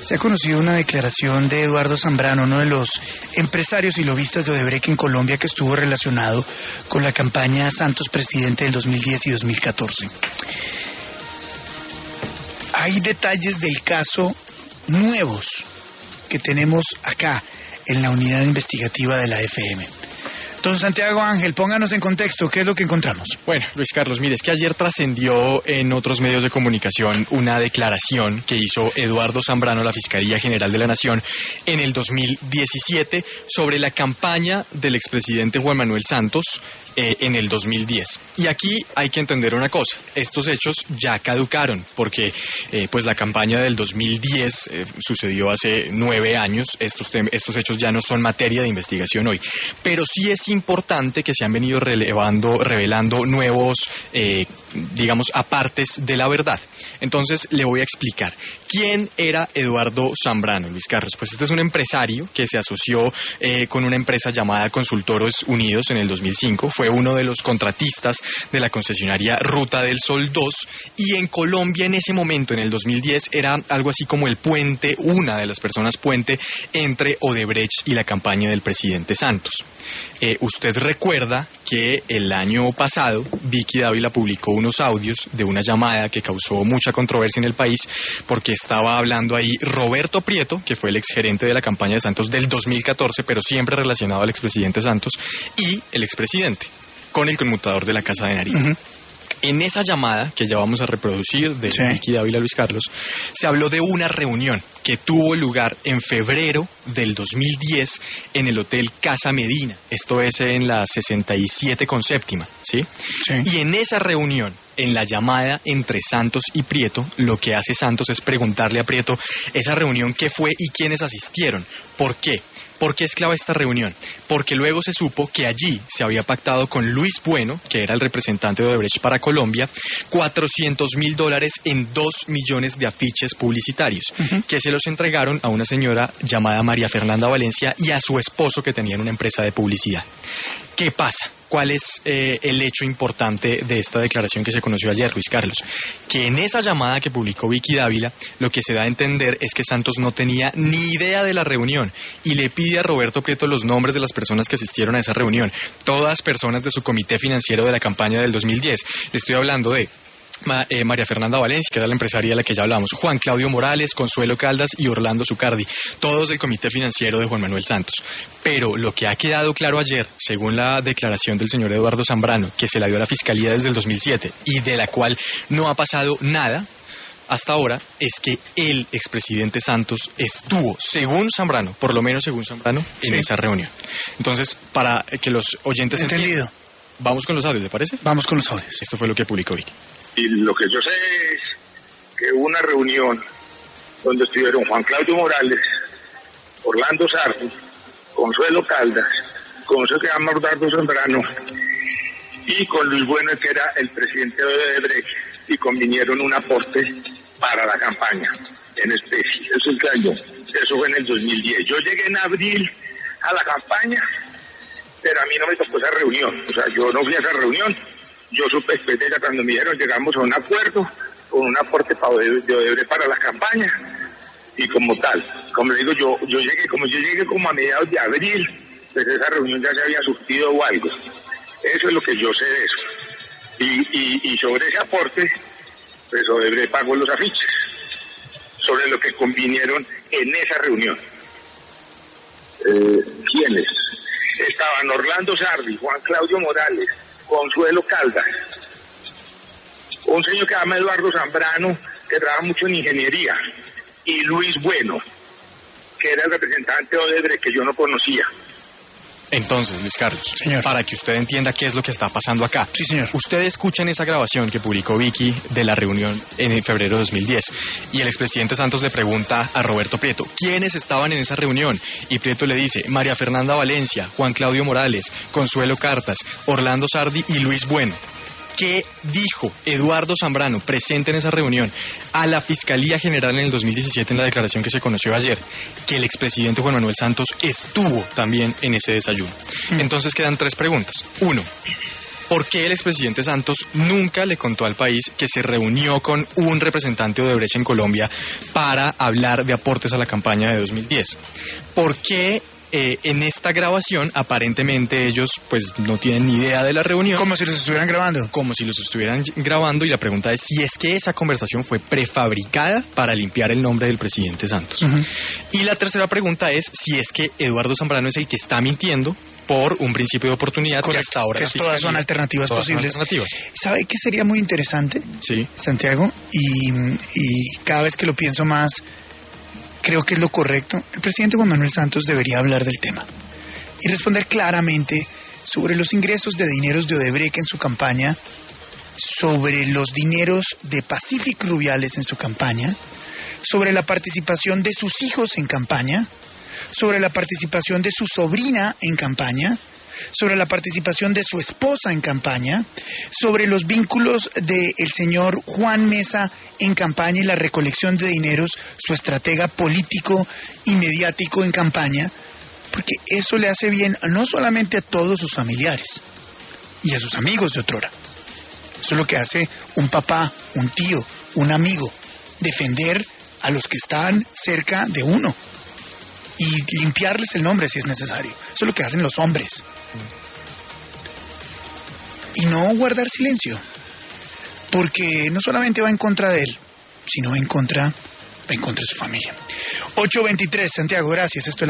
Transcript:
Se ha conocido una declaración de Eduardo Zambrano, uno de los empresarios y lobistas de Odebrecht en Colombia, que estuvo relacionado con la campaña Santos Presidente del 2010 y 2014. Hay detalles del caso nuevos que tenemos acá en la unidad investigativa de la FM. Don Santiago Ángel, pónganos en contexto, ¿qué es lo que encontramos? Bueno, Luis Carlos, mire, es que ayer trascendió en otros medios de comunicación una declaración que hizo Eduardo Zambrano, la Fiscalía General de la Nación, en el 2017 sobre la campaña del expresidente Juan Manuel Santos en el 2010. Y aquí hay que entender una cosa, estos hechos ya caducaron, porque pues la campaña del 2010 sucedió hace 9 años, estos hechos ya no son materia de investigación hoy, pero sí es importante que se han venido revelando nuevos, digamos, apartes de la verdad. Entonces le voy a explicar. ¿Quién era Eduardo Zambrano, Luis Carlos? Pues este es un empresario que se asoció con una empresa llamada Consultores Unidos en el 2005. Fue uno de los contratistas de la concesionaria Ruta del Sol 2. Y en Colombia en ese momento, en el 2010, era algo así como el puente, una de las personas puente entre Odebrecht y la campaña del presidente Santos. Usted recuerda que el año pasado Vicky Dávila publicó unos audios de una llamada que causó mucha controversia en el país porque estaba hablando ahí Roberto Prieto, que fue el exgerente de la campaña de Santos del 2014, pero siempre relacionado al expresidente Santos, y el expresidente, con el conmutador de la Casa de Nariño. Uh-huh. En esa llamada, que ya vamos a reproducir, de Vicky Dávila, Luis Carlos, se habló de una reunión que tuvo lugar en febrero del 2010 en el Hotel Casa Medina. Esto es en la 67 con séptima, ¿sí? Y en esa reunión, en la llamada entre Santos y Prieto, lo que hace Santos es preguntarle a Prieto esa reunión qué fue y quiénes asistieron. ¿Por qué? ¿Por qué es clave esta reunión? Porque luego se supo que allí se había pactado con Luis Bueno, que era el representante de Odebrecht para Colombia, $400,000 en 2 millones de afiches publicitarios, que se los entregaron a una señora llamada María Fernanda Valencia y a su esposo, que tenían una empresa de publicidad. ¿Qué pasa? ¿Cuál es el hecho importante de esta declaración que se conoció ayer, Luis Carlos? Que en esa llamada que publicó Vicky Dávila, lo que se da a entender es que Santos no tenía ni idea de la reunión y le pide a Roberto Prieto los nombres de las personas que asistieron a esa reunión, todas personas de su comité financiero de la campaña del 2010. Le estoy hablando de María Fernanda Valencia, que era la empresaria de la que ya hablamos, Juan Claudio Morales, Consuelo Caldas y Orlando Zucardi, todos del comité financiero de Juan Manuel Santos. Pero lo que ha quedado claro ayer, según la declaración del señor Eduardo Zambrano, que se la dio a la Fiscalía desde el 2007 y de la cual no ha pasado nada hasta ahora, es que el expresidente Santos estuvo, según Zambrano, por lo menos según Zambrano, en esa reunión. Entonces, para que los oyentes entiendan, vamos con los audios, ¿le parece? Vamos con los audios. Esto fue lo que publicó Vicky. Y lo que yo sé es que hubo una reunión donde estuvieron Juan Claudio Morales, Orlando Sardi, Consuelo Caldas, con se llama Eduardo Zambrano, y con Luis Bueno, que era el presidente de Odebrecht, y convinieron un aporte para la campaña en especie. Eso es el año, eso fue en el 2010. Yo llegué en abril a la campaña, pero a mí no me tocó esa reunión, o sea, yo no fui a esa reunión. Yo supe después de ella cuando me dijeron llegamos a un acuerdo con un aporte de Odebrecht para la campaña y como tal, como le digo, yo llegué como a mediados de abril, pues esa reunión ya se había surtido o algo. Eso es lo que yo sé de eso. Y sobre ese aporte, pues Odebrecht pagó los afiches, sobre lo que convinieron en esa reunión. ¿Quiénes? Estaban Orlando Sardi, Juan Claudio Morales, Consuelo Caldas, un señor que se llama Eduardo Zambrano, que trabaja mucho en ingeniería, y Luis Bueno, que era el representante de Odebrecht, que yo no conocía. Entonces, Luis Carlos, señor, para que usted entienda qué es lo que está pasando acá. Sí, señor. Usted escucha en esa grabación que publicó Vicky de la reunión en febrero de 2010 y el expresidente Santos le pregunta a Roberto Prieto, ¿quiénes estaban en esa reunión? Y Prieto le dice, María Fernanda Valencia, Juan Claudio Morales, Consuelo Cartas, Orlando Sardi y Luis Bueno. ¿Qué dijo Eduardo Zambrano presente en esa reunión a la Fiscalía General en el 2017 en la declaración que se conoció ayer? Que el expresidente Juan Manuel Santos estuvo también en ese desayuno. Entonces quedan 3 preguntas. 1. ¿Por qué el expresidente Santos nunca le contó al país que se reunió con un representante de Odebrecht en Colombia para hablar de aportes a la campaña de 2010? ¿Por qué en esta grabación aparentemente ellos pues no tienen ni idea de la reunión? Como si los estuvieran grabando. Como si los estuvieran grabando, y la pregunta es si es que esa conversación fue prefabricada para limpiar el nombre del presidente Santos. Y la tercera pregunta es si es que Eduardo Zambrano es el que está mintiendo por un principio de oportunidad. Correcto, que hasta ahora que todas son alternativas posibles. ¿Sabe qué sería muy interesante? Sí. Santiago, y cada vez que lo pienso más, creo que es lo correcto. El presidente Juan Manuel Santos debería hablar del tema y responder claramente sobre los ingresos de dineros de Odebrecht en su campaña, sobre los dineros de Pacific Rubiales en su campaña, sobre la participación de sus hijos en campaña, sobre la participación de su sobrina en campaña, sobre la participación de su esposa en campaña, sobre los vínculos del señor Juan Mesa en campaña y la recolección de dineros, su estratega político y mediático en campaña, porque eso le hace bien no solamente a todos sus familiares y a sus amigos de otrora. Eso es lo que hace un papá, un tío, un amigo, defender a los que están cerca de uno y limpiarles el nombre si es necesario. Eso es lo que hacen los hombres. Y no guardar silencio, porque no solamente va en contra de él, sino va en contra de su familia. 8:23, Santiago, gracias. Esto es